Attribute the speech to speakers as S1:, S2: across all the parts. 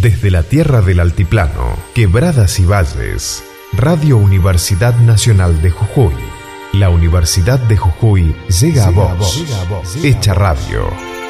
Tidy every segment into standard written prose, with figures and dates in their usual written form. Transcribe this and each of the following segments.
S1: Desde la tierra del altiplano, quebradas y valles, Radio Universidad Nacional de Jujuy. La Universidad de Jujuy llega a vos. Hecha radio.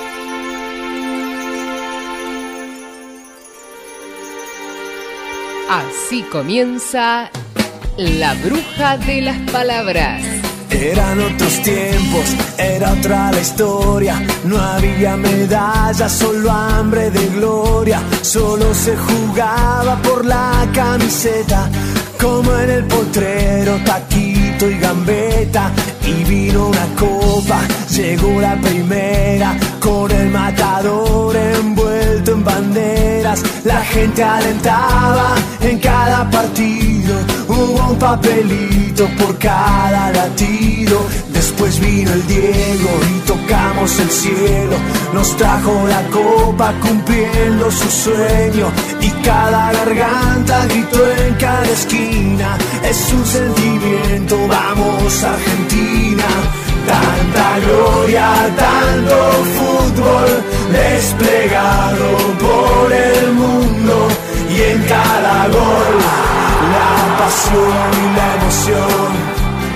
S2: Así comienza La Bruja de las Palabras.
S3: Eran otros tiempos, era otra la historia. No había medallas, solo hambre de gloria. Solo se jugaba por la camiseta, como en el potrero, taquito y gambeta. Y vino una copa, llegó la primera, con el matador envuelto en banderas. La gente alentaba en cada partido, hubo un papelito por cada latido. Después vino el Diego y tocamos el cielo. Nos trajo la copa cumpliendo su sueño. Y cada garganta gritó en cada esquina: es un sentimiento, vamos Argentina. Tanta gloria, tanto fútbol desplegado por el mundo. Y en cada gol la pasión y la emoción.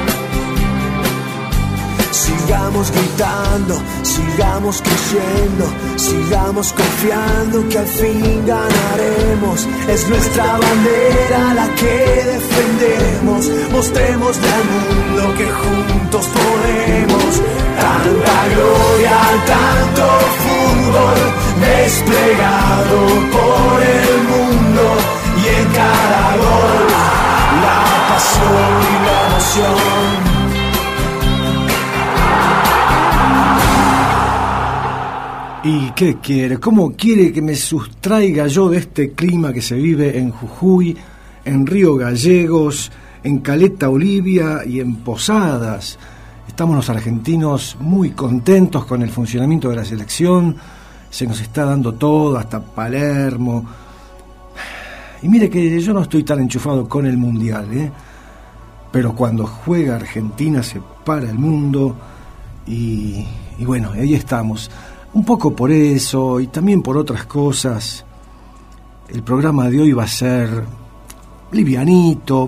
S3: Sigamos gritando, sigamos creyendo, sigamos confiando que al fin ganaremos. Es nuestra bandera la que defendemos. Mostrémosle al mundo que juntos podemos. Tanta gloria, tanto fútbol desplegado por el mundo. Y en cada gol la pasión y la emoción.
S4: ¿Y qué quiere? ¿Cómo quiere que me sustraiga yo de este clima que se vive en Jujuy, en Río Gallegos, en Caleta Olivia y en Posadas? Estamos los argentinos muy contentos con el funcionamiento de la selección, se nos está dando todo, hasta Palermo. Y mire que yo no estoy tan enchufado con el Mundial, pero cuando juega Argentina se para el mundo y bueno, ahí estamos. Un poco por eso y también por otras cosas, el programa de hoy va a ser livianito,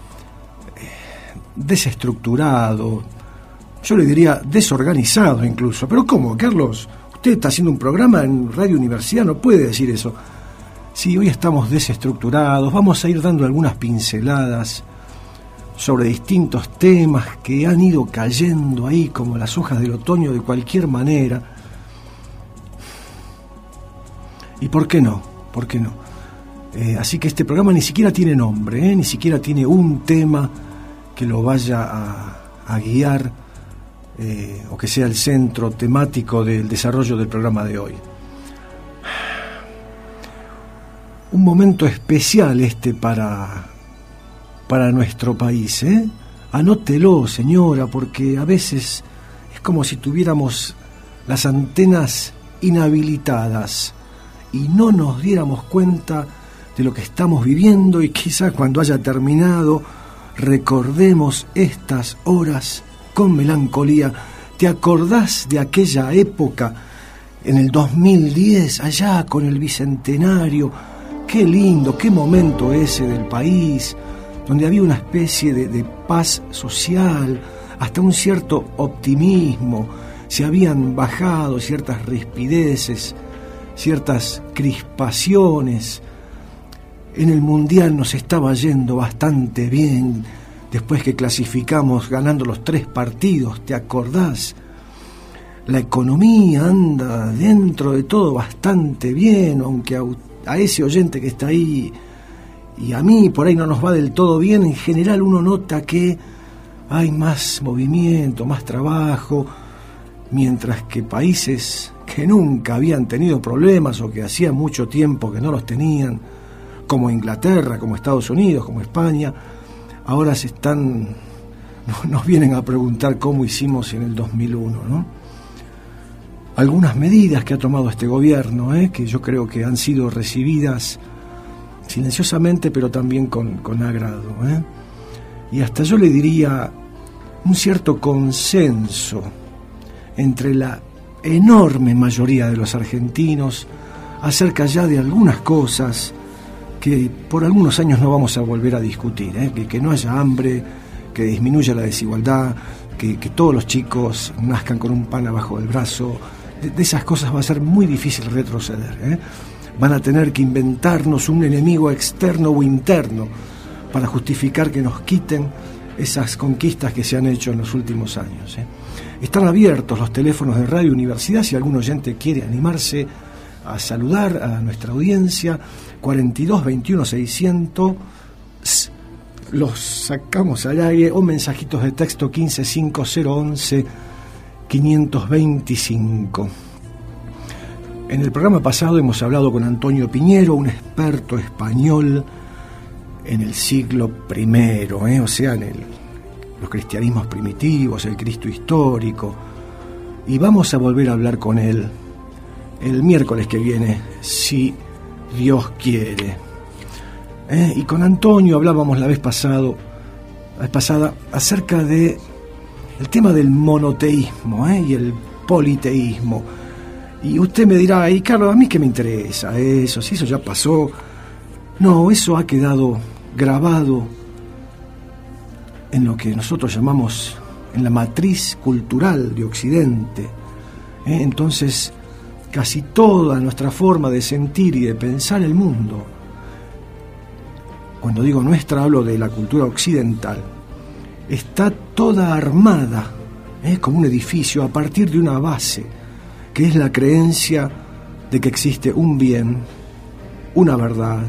S4: desestructurado, yo le diría desorganizado incluso. Pero ¿cómo, Carlos? Usted está haciendo un programa en Radio Universidad, no puede decir eso. Sí, hoy estamos desestructurados, vamos a ir dando algunas pinceladas sobre distintos temas que han ido cayendo ahí como las hojas del otoño de cualquier manera. ¿Y por qué no? ¿Por qué no? Así que este programa ni siquiera tiene nombre, ni siquiera tiene un tema que lo vaya a guiar o que sea el centro temático del desarrollo del programa de hoy. Un momento especial para nuestro país, Anótelo, señora, porque a veces es como si tuviéramos las antenas inhabilitadas y no nos diéramos cuenta de lo que estamos viviendo, y quizá cuando haya terminado recordemos estas horas con melancolía. ¿Te acordás de aquella época en el 2010, allá con el Bicentenario? Qué lindo, qué momento ese del país, donde había una especie de paz social, hasta un cierto optimismo, se habían bajado ciertas rispideces, ciertas crispaciones. En el Mundial nos estaba yendo bastante bien, después que clasificamos ganando los 3 partidos, ¿te acordás? La economía anda dentro de todo bastante bien, aunque a ese oyente que está ahí y a mí por ahí no nos va del todo bien. En general uno nota que hay más movimiento, más trabajo, mientras que países que nunca habían tenido problemas o que hacía mucho tiempo que no los tenían, como Inglaterra, como Estados Unidos, como España, ahora nos vienen a preguntar cómo hicimos en el 2001, ¿no? Algunas medidas que ha tomado este gobierno, que yo creo que han sido recibidas silenciosamente, pero también con agrado, y hasta yo le diría un cierto consenso entre la enorme mayoría de los argentinos acerca ya de algunas cosas que por algunos años no vamos a volver a discutir, que no haya hambre, que disminuya la desigualdad, que todos los chicos nazcan con un pan abajo del brazo. De esas cosas va a ser muy difícil retroceder. Van a tener que inventarnos un enemigo externo o interno para justificar que nos quiten esas conquistas que se han hecho en los últimos años. Están abiertos los teléfonos de Radio Universidad si algún oyente quiere animarse a saludar a nuestra audiencia. 42 21 600 los sacamos al aire, o mensajitos de texto 15 5011 525. En el programa pasado hemos hablado con Antonio Piñero, un experto español en el siglo I, o sea, en los cristianismos primitivos, el Cristo histórico, y vamos a volver a hablar con él el miércoles que viene, si Dios quiere. Y con Antonio hablábamos la vez pasada acerca de el tema del monoteísmo y el politeísmo. Y usted me dirá, y Carlos, ¿a mí qué me interesa eso? Si eso ya pasó. No, eso ha quedado grabado en lo que nosotros llamamos en la matriz cultural de Occidente. Entonces, casi toda nuestra forma de sentir y de pensar el mundo, cuando digo nuestra, hablo de la cultura occidental, está toda armada, como un edificio, a partir de una base, que es la creencia de que existe un bien, una verdad,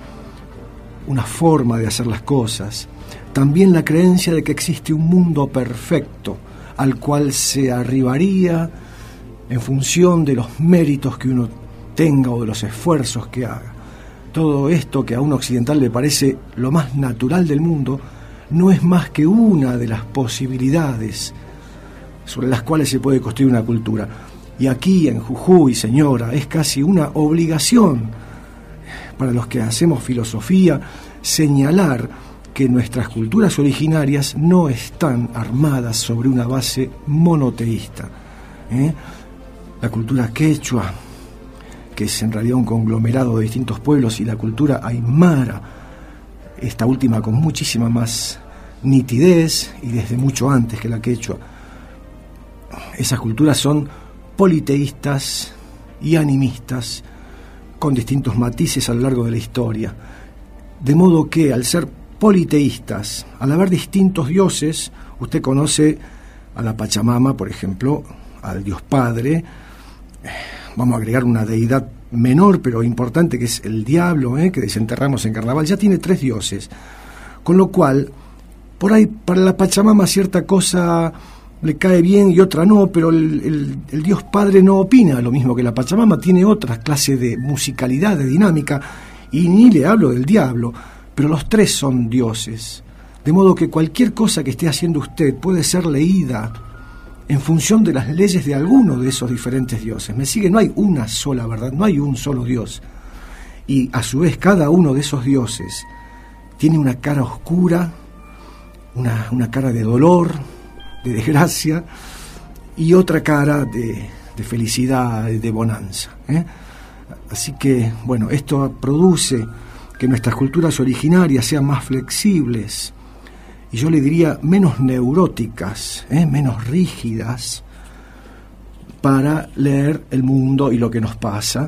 S4: una forma de hacer las cosas. También la creencia de que existe un mundo perfecto, al cual se arribaría en función de los méritos que uno tenga o de los esfuerzos que haga. Todo esto que a un occidental le parece lo más natural del mundo, no es más que una de las posibilidades sobre las cuales se puede construir una cultura. Y aquí en Jujuy, señora, es casi una obligación para los que hacemos filosofía señalar que nuestras culturas originarias no están armadas sobre una base monoteísta. La cultura quechua, que es en realidad un conglomerado de distintos pueblos, y la cultura aymara, esta última con muchísima más nitidez y desde mucho antes que la quechua. Esas culturas son politeístas y animistas, con distintos matices a lo largo de la historia. De modo que, al ser politeístas, al haber distintos dioses, usted conoce a la Pachamama, por ejemplo, al Dios Padre. Vamos a agregar una deidad menor pero importante, que es el diablo, que desenterramos en carnaval. Ya tiene 3 dioses, con lo cual por ahí para la Pachamama cierta cosa le cae bien y otra no, pero el Dios Padre no opina lo mismo que la Pachamama, tiene otra clase de musicalidad, de dinámica, y ni le hablo del diablo, pero los 3 son dioses, de modo que cualquier cosa que esté haciendo usted puede ser leída en función de las leyes de alguno de esos diferentes dioses. Me sigue, no hay una sola verdad, no hay un solo Dios. Y a su vez cada uno de esos dioses tiene una cara oscura, una cara de dolor, de desgracia, y otra cara de felicidad, de bonanza. Así que, bueno, esto produce que nuestras culturas originarias sean más flexibles, y yo le diría menos neuróticas, menos rígidas, para leer el mundo y lo que nos pasa.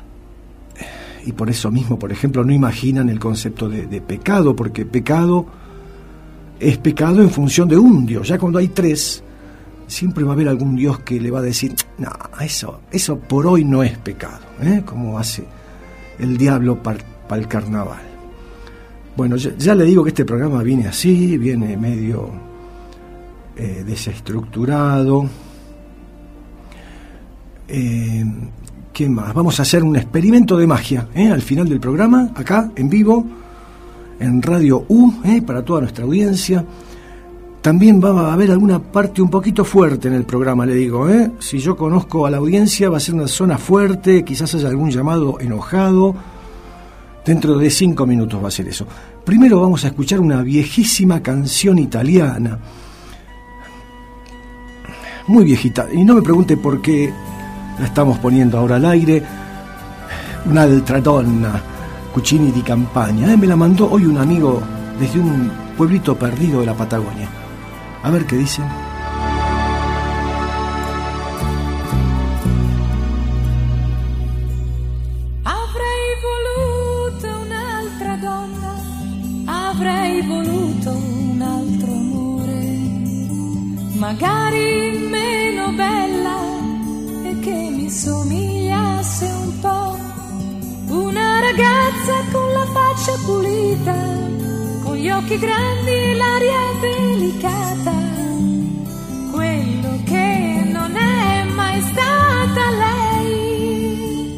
S4: Y por eso mismo, por ejemplo, no imaginan el concepto de pecado, porque pecado es pecado en función de un Dios. Ya cuando hay 3, siempre va a haber algún Dios que le va a decir, no, eso por hoy no es pecado, como hace el diablo para el carnaval. Bueno, ya le digo que este programa viene así, viene medio desestructurado. ¿Qué más? Vamos a hacer un experimento de magia al final del programa, acá en vivo, en Radio U, para toda nuestra audiencia. También va a haber alguna parte un poquito fuerte en el programa, le digo. Si yo conozco a la audiencia, va a ser una zona fuerte, quizás haya algún llamado enojado. Dentro de 5 minutos va a ser eso. Primero vamos a escuchar una viejísima canción italiana, muy viejita, y no me pregunte por qué la estamos poniendo ahora al aire, Un'altra donna, Cucini di Campagna. Me la mandó hoy un amigo desde un pueblito perdido de la Patagonia. A ver qué dicen.
S5: Avrei voluto un'altra donna, avrei voluto un altro amore, magari meno bella e che mi somigliasse un po'. Una ragazza con la faccia pulita, con gli occhi grandi e l'aria delicata, quello che non è mai stata lei.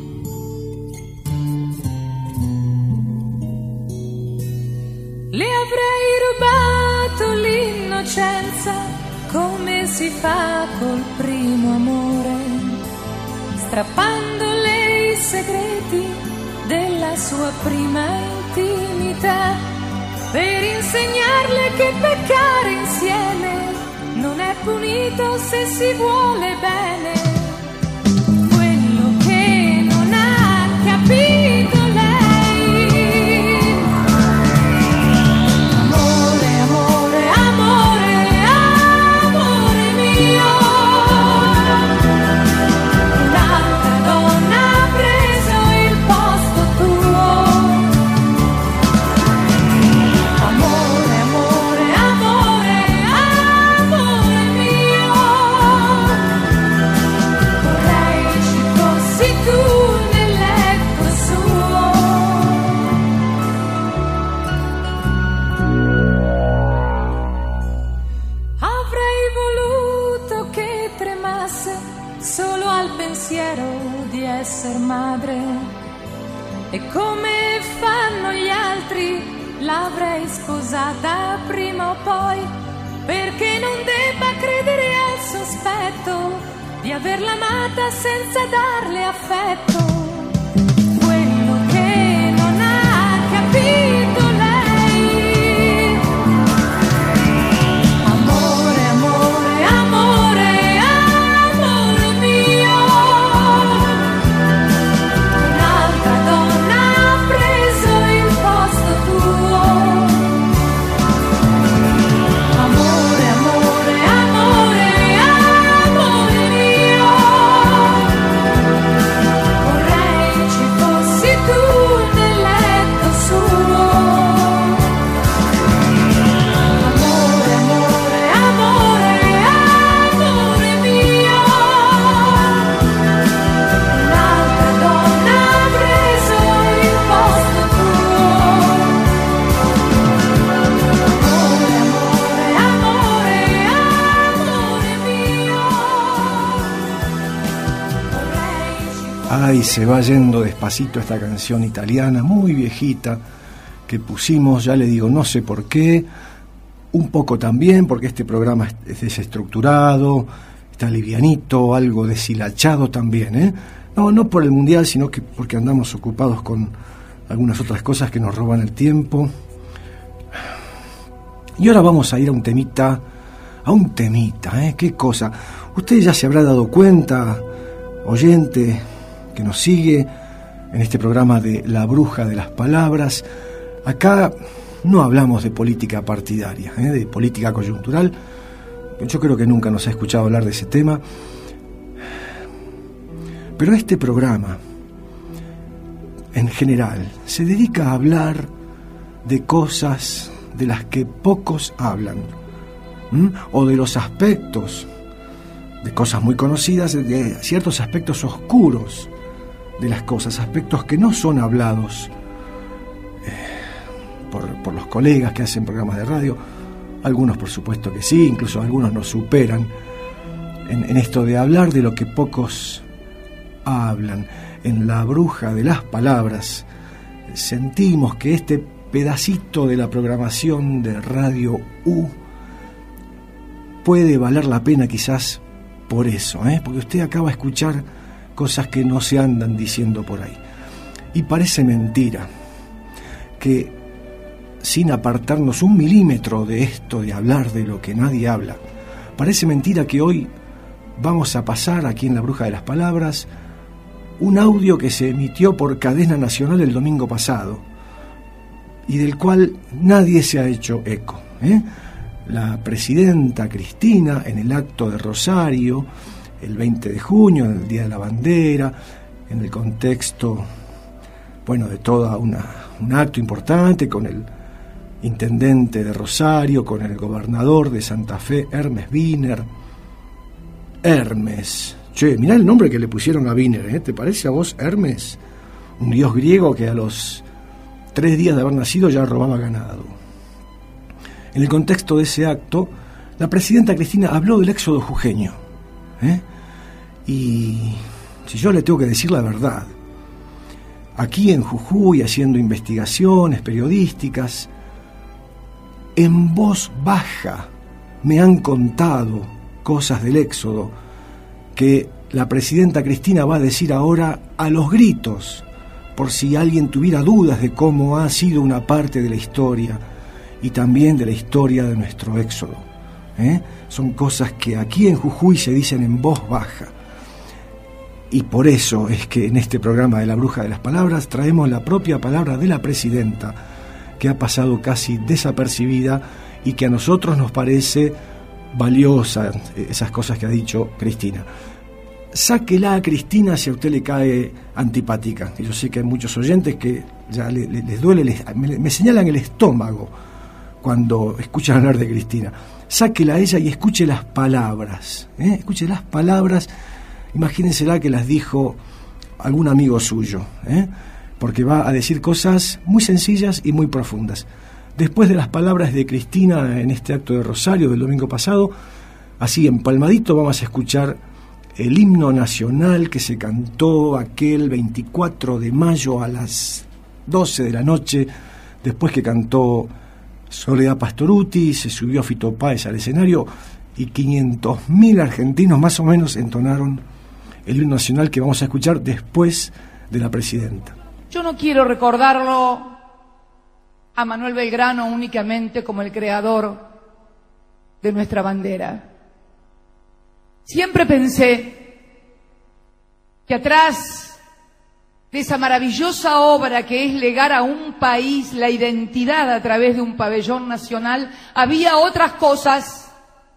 S5: Le avrei rubato l'innocenza, come si fa col primo amore, strappandole i segreti della sua prima intimità, per insegnarle che peccare insieme non è punito se si vuole bene. Quello che non ha capito lei. Amore, amore, amore, amore mio. Un'altra donna ha preso il posto tuo. Amore, amore, amore, amore mio. Vorrei ci fossi tu nel letto suo. Avrei voluto che tremasse solo al pensiero di essere madre, e come fanno gli altri l'avrei sposata prima o poi, perché non debba credere al sospetto di averla amata senza darle affetto. Quello che non ha capito lei. Amore, amore, amore, amore mio. Un'altra donna ha preso il posto tuo. Amore, amore, amore, amore mio. Vorrei ci fossi tu nel letto suo. Amore, amore, amore, amore mio. Un'altra donna ha preso il posto tuo. Amore, amore, amore, amore mio. Vorrei ci
S4: Ay, se va yendo despacito esta canción italiana, muy viejita, que pusimos, ya le digo, no sé por qué, un poco también, porque este programa es desestructurado, está livianito, algo deshilachado también, ¿eh? No por el Mundial, sino que porque andamos ocupados con algunas otras cosas que nos roban el tiempo. Y ahora vamos a ir a un temita, ¿eh? ¿Qué cosa? Usted ya se habrá dado cuenta, oyente que nos sigue en este programa de La Bruja de las Palabras. Acá no hablamos de política partidaria, de política coyuntural. Yo creo que nunca nos ha escuchado hablar de ese tema. Pero este programa, en general, se dedica a hablar de cosas de las que pocos hablan, o de los aspectos, de cosas muy conocidas, de ciertos aspectos oscuros de las cosas, aspectos que no son hablados por los colegas que hacen programas de radio. Algunos por supuesto que sí, incluso algunos nos superan en esto de hablar de lo que pocos hablan. En La Bruja de las Palabras sentimos que este pedacito de la programación de Radio U puede valer la pena quizás por eso, porque usted acaba de escuchar cosas que no se andan diciendo por ahí. Y parece mentira que, sin apartarnos un milímetro de esto de hablar de lo que nadie habla, parece mentira que hoy vamos a pasar aquí en La Bruja de las Palabras un audio que se emitió por cadena nacional el domingo pasado y del cual nadie se ha hecho eco. La presidenta Cristina, en el acto de Rosario, el 20 de junio, en el Día de la Bandera, en el contexto, de todo un acto importante con el intendente de Rosario, con el gobernador de Santa Fe, Hermes Wiener. Hermes, mirá el nombre que le pusieron a Wiener, ¿te parece a vos Hermes? Un dios griego que a los 3 días de haber nacido ya robaba ganado. En el contexto de ese acto, la presidenta Cristina habló del éxodo jujeño. Y si yo le tengo que decir la verdad, aquí en Jujuy, haciendo investigaciones periodísticas, en voz baja me han contado cosas del éxodo que la presidenta Cristina va a decir ahora a los gritos, por si alguien tuviera dudas de cómo ha sido una parte de la historia y también de la historia de nuestro éxodo. Son cosas que aquí en Jujuy se dicen en voz baja. Y por eso es que en este programa de La Bruja de las Palabras traemos la propia palabra de la presidenta, que ha pasado casi desapercibida y que a nosotros nos parece valiosa, esas cosas que ha dicho Cristina. Sáquela a Cristina si a usted le cae antipática. Y yo sé que hay muchos oyentes que ya les duele, me señalan el estómago cuando escuchan hablar de Cristina. Sáquela a ella y escuche las palabras. Escuche las palabras, imagínensela que las dijo algún amigo suyo, porque va a decir cosas muy sencillas y muy profundas. Después de las palabras de Cristina en este acto de Rosario del domingo pasado, así empalmadito vamos a escuchar el himno nacional que se cantó aquel 24 de mayo a las 12 de la noche, después que cantó Soledad Pastorutti, se subió Fito Páez al escenario y 500.000 argentinos más o menos entonaron el himno nacional que vamos a escuchar después de la presidenta.
S6: Yo no quiero recordarlo a Manuel Belgrano únicamente como el creador de nuestra bandera. Siempre pensé que atrás de esa maravillosa obra que es legar a un país la identidad a través de un pabellón nacional, había otras cosas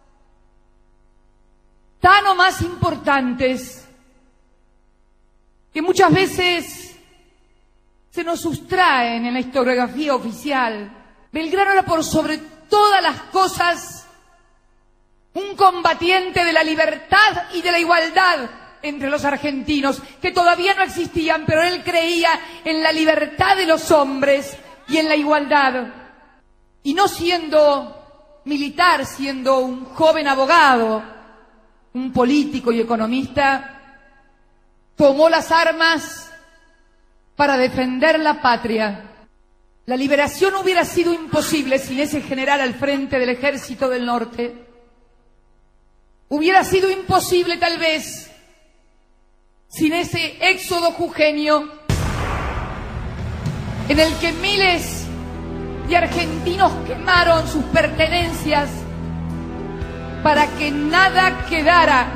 S6: tan o más importantes que muchas veces se nos sustraen en la historiografía oficial. Belgrano era por sobre todas las cosas un combatiente de la libertad y de la igualdad entre los argentinos, que todavía no existían, pero él creía en la libertad de los hombres y en la igualdad. Y no siendo militar, siendo un joven abogado, un político y economista, tomó las armas para defender la patria. La liberación hubiera sido imposible sin ese general al frente del Ejército del Norte. Hubiera sido imposible tal vez sin ese éxodo jujeño en el que miles de argentinos quemaron sus pertenencias para que nada quedara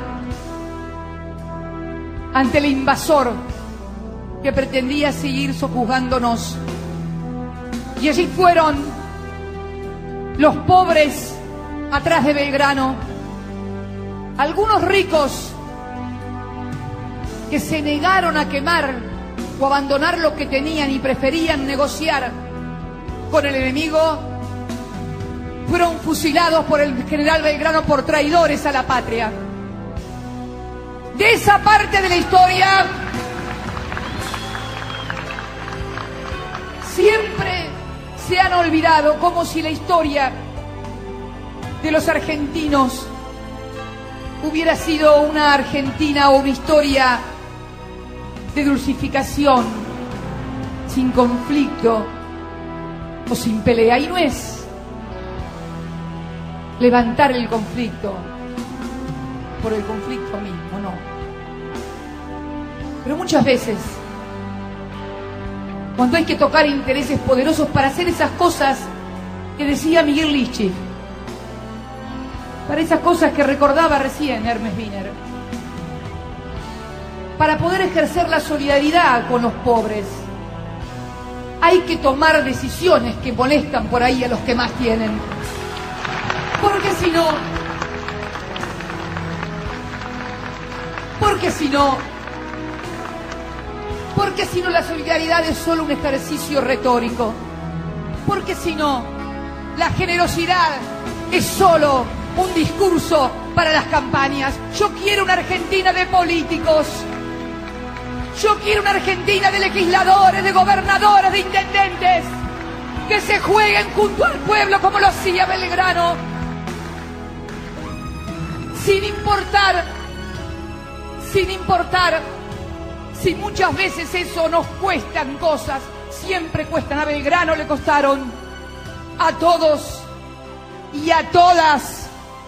S6: ante el invasor que pretendía seguir sojuzgándonos. Y allí fueron los pobres atrás de Belgrano, algunos ricos que se negaron a quemar o abandonar lo que tenían y preferían negociar con el enemigo, fueron fusilados por el general Belgrano por traidores a la patria. De esa parte de la historia siempre se han olvidado, como si la historia de los argentinos hubiera sido una Argentina o una historia de dulcificación, sin conflicto o sin pelea. Y no es levantar el conflicto por el conflicto mismo, no. Pero muchas veces, cuando hay que tocar intereses poderosos para hacer esas cosas que decía Miguel Lischig, para esas cosas que recordaba recién Hermes Wiener, para poder ejercer la solidaridad con los pobres, hay que tomar decisiones que molestan por ahí a los que más tienen. Porque si no la solidaridad es solo un ejercicio retórico. Porque si no, la generosidad es solo un discurso para las campañas. Yo quiero una Argentina de políticos. Yo quiero una Argentina de legisladores, de gobernadores, de intendentes, que se jueguen junto al pueblo como lo hacía Belgrano. Sin importar si muchas veces eso nos cuestan cosas, siempre cuestan. A Belgrano le costaron, a todos y a todas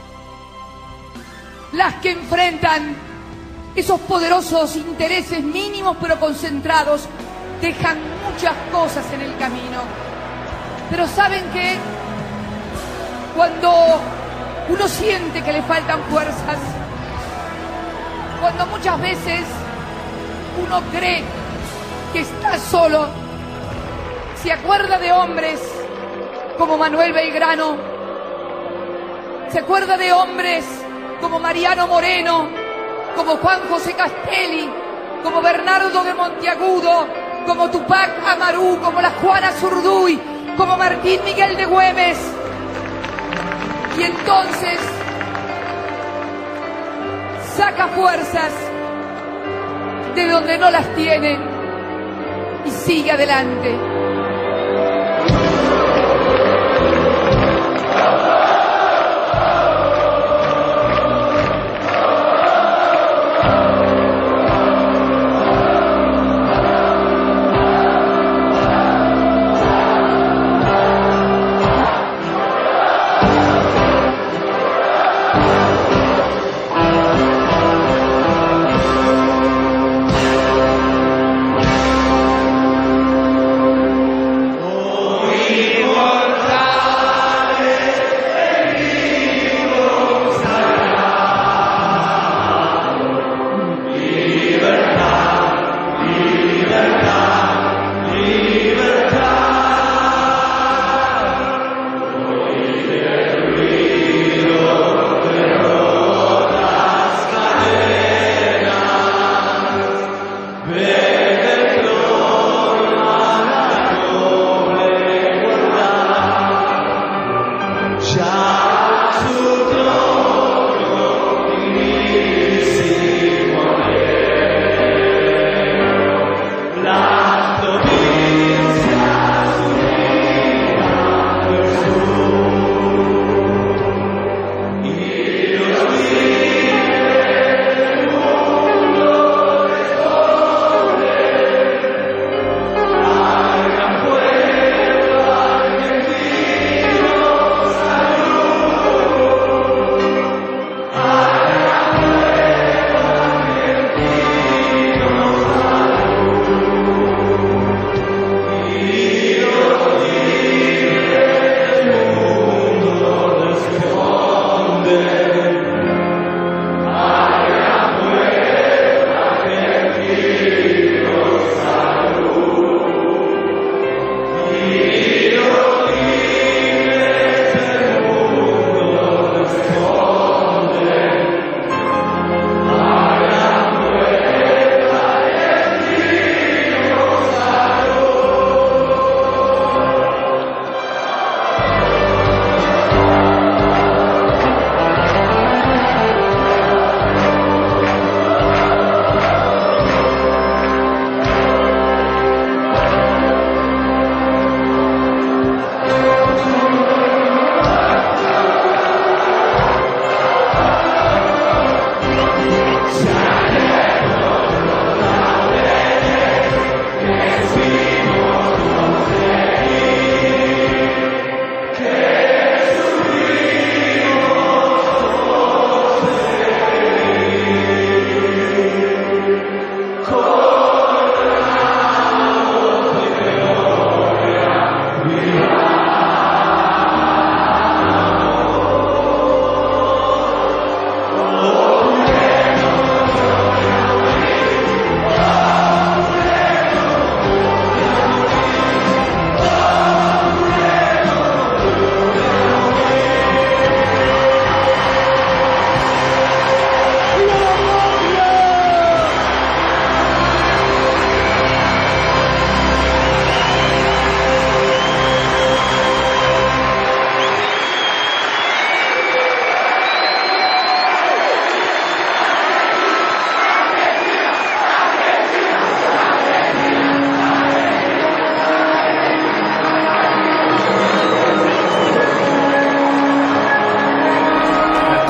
S6: las que enfrentan esos poderosos intereses mínimos pero concentrados, dejan muchas cosas en el camino. Pero ¿saben qué? Cuando uno siente que le faltan fuerzas, cuando muchas veces uno cree que está solo, se acuerda de hombres como Manuel Belgrano, se acuerda de hombres como Mariano Moreno, como Juan José Castelli, como Bernardo de Monteagudo, como Tupac Amaru, como la Juana Zurduy, como Martín Miguel de Güemes. Y entonces saca fuerzas de donde no las tiene y sigue adelante.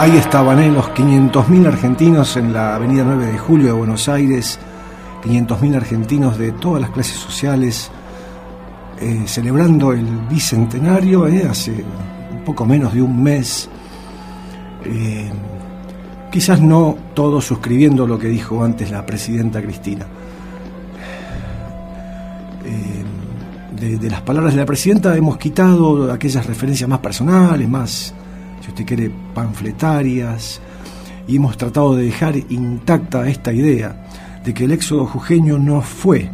S4: Ahí estaban los 500.000 argentinos en la avenida 9 de Julio de Buenos Aires, 500.000 argentinos de todas las clases sociales, celebrando el bicentenario hace un poco menos de un mes. Quizás no todos suscribiendo lo que dijo antes la presidenta Cristina. De las palabras de la presidenta hemos quitado aquellas referencias más personales, más, si usted quiere, panfletarias, y hemos tratado de dejar intacta esta idea de que el éxodo jujeño no fue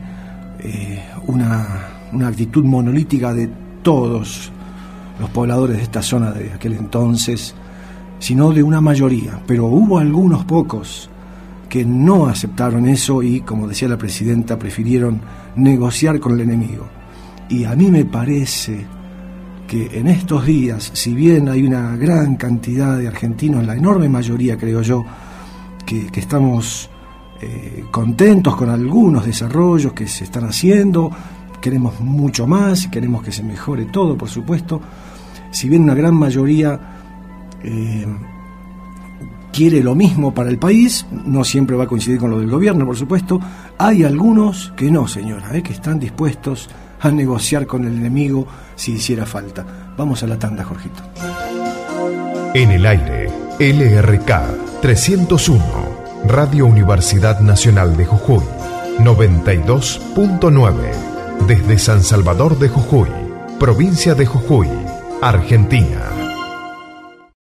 S4: una actitud monolítica de todos los pobladores de esta zona de aquel entonces, sino de una mayoría. Pero hubo algunos pocos que no aceptaron eso y, como decía la presidenta, prefirieron negociar con el enemigo. Y a mí me parece que en estos días, si bien hay una gran cantidad de argentinos, la enorme mayoría, creo yo, que estamos contentos con algunos desarrollos que se están haciendo, queremos mucho más, queremos que se mejore todo, por supuesto. Si bien una gran mayoría quiere lo mismo para el país, no siempre va a coincidir con lo del gobierno, por supuesto, hay algunos que no, señora, que están dispuestos a negociar con el enemigo si hiciera falta. Vamos a la tanda, Jorgito.
S1: En el aire, LRK 301, Radio Universidad Nacional de Jujuy, 92.9, desde San Salvador de Jujuy, provincia de Jujuy, Argentina.